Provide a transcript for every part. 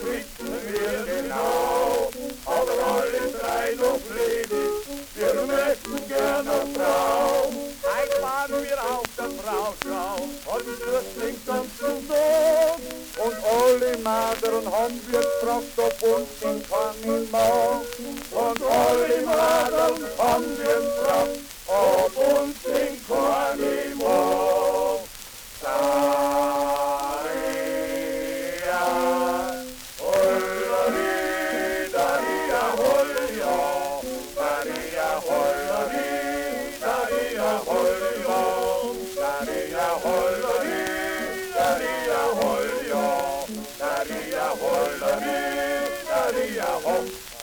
wissen wir genau, aber alle drei noch ledig, wir möchten gerne Frau. Heute fahren wir auf der Frauschau, von Flüchtlingsamt zum Tod. Und alle Madern haben wir gefragt, ob uns den keinen mag. Und alle Madern haben wir gefragt, ob uns den keinen mag. Daria, hollari, daria, holja, daria, hollari, daria, holja, daria, hollari, daria, holja, daria, hollari, daria, hopp.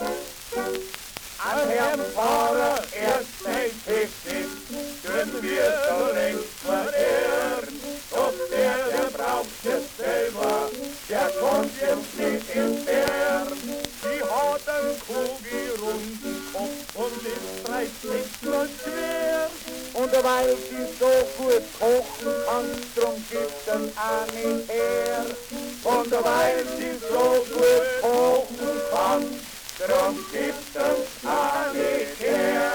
An Herrn Pfarrer erst ein Technik, können wir so längst verehren. Doch der braucht es selber, der kommt jetzt nicht entfernt. Die hat einen kugelrunden Kopf und ist 30 Grad schwer. Und weil sie so gut kochen kann, drum gibt's den auch nicht her. Und weil sie so gut kochen kann, drum gibt's den auch nicht her.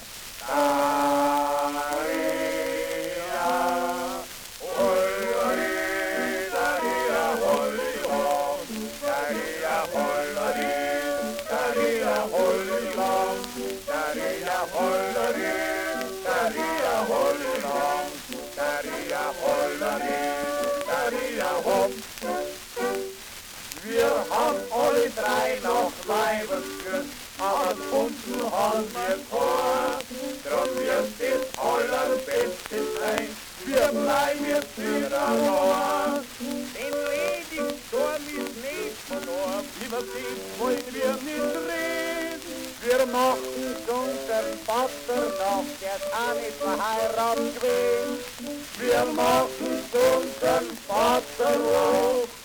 Wir haben alle drei noch Leibesgüss, aber unten haben wir Tor. Drum wird das allerbeste sein, wir bleiben jetzt wieder da. Den ledigen Sturm ist nicht verdorben, über den wollen wir nicht reden. Wir machen unseren Vater noch, der ist auch nicht verheiratet gewesen. Wir machen unseren Vater noch.